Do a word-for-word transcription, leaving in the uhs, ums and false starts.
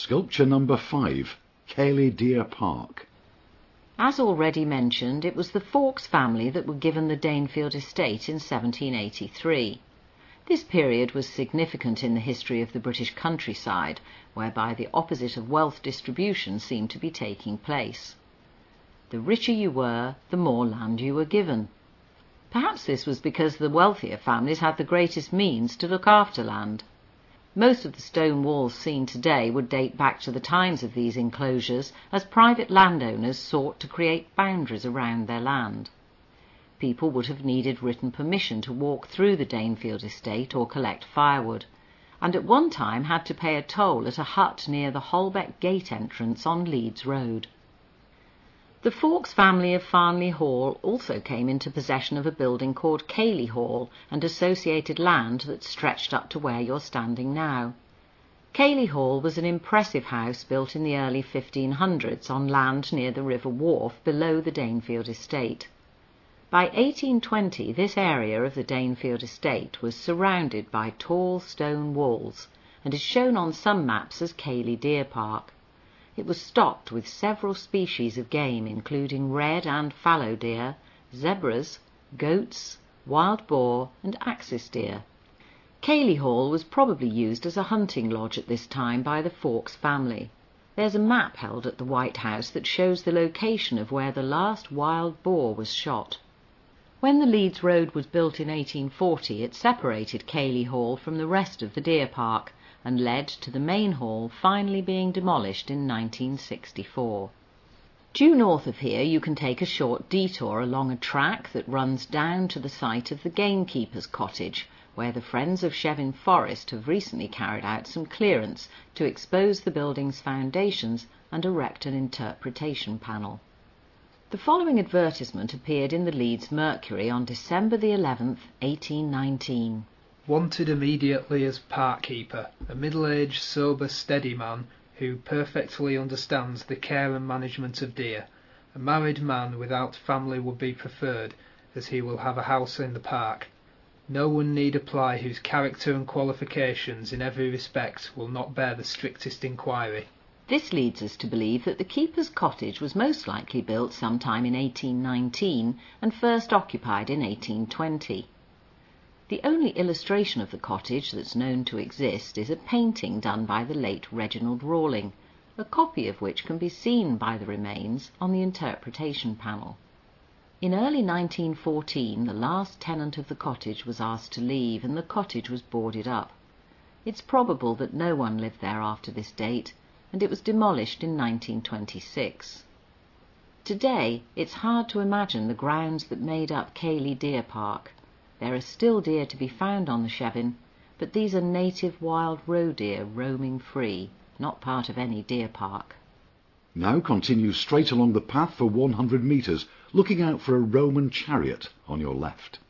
Sculpture number five, Cayley Deer Park. As already mentioned, it was the Fawkes family that were given the Danefield estate in seventeen eighty-three. This period was significant in the history of the British countryside, whereby the opposite of wealth distribution seemed to be taking place. The richer you were, the more land you were given. Perhaps this was because the wealthier families had the greatest means to look after land. Most of the stone walls seen today would date back to the times of these enclosures, as private landowners sought to create boundaries around their land. People would have needed written permission to walk through the Danefield estate or collect firewood, and at one time had to pay a toll at a hut near the Holbeck Gate entrance on Leeds Road. The Fawkes family of Farnley Hall also came into possession of a building called Cayley Hall and associated land that stretched up to where you're standing now. Cayley Hall was an impressive house built in the early fifteen hundreds on land near the River Wharfe below the Danefield estate. By eighteen twenty, this area of the Danefield estate was surrounded by tall stone walls and is shown on some maps as Cayley Deer Park. It was stocked with several species of game, including red and fallow deer, zebras, goats, wild boar and axis deer. Cayley Hall was probably used as a hunting lodge at this time by the Fawkes family. There's a map held at the White House that shows the location of where the last wild boar was shot. When the Leeds Road was built in eighteen forty, it separated Cayley Hall from the rest of the deer park and led to the main hall finally being demolished in nineteen sixty-four. Due north of here you can take a short detour along a track that runs down to the site of the gamekeeper's cottage, where the Friends of Chevin Forest have recently carried out some clearance to expose the building's foundations and erect an interpretation panel. The following advertisement appeared in the Leeds Mercury on December the eleventh, eighteen nineteen. Wanted immediately as park-keeper, a middle-aged, sober, steady man who perfectly understands the care and management of deer. A married man without family would be preferred, as he will have a house in the park. No one need apply whose character and qualifications in every respect will not bear the strictest inquiry. This leads us to believe that the keeper's cottage was most likely built sometime in eighteen nineteen and first occupied in eighteen twenty. The only illustration of the cottage that's known to exist is a painting done by the late Reginald Rawling, a copy of which can be seen by the remains on the interpretation panel. In early nineteen fourteen, the last tenant of the cottage was asked to leave and the cottage was boarded up. It's probable that no one lived there after this date, and it was demolished in nineteen twenty-six. Today, it's hard to imagine the grounds that made up Cayley Deer Park. There are still deer to be found on the Chevin, but these are native wild roe deer roaming free, not part of any deer park. Now continue straight along the path for one hundred metres, looking out for a Roman chariot on your left.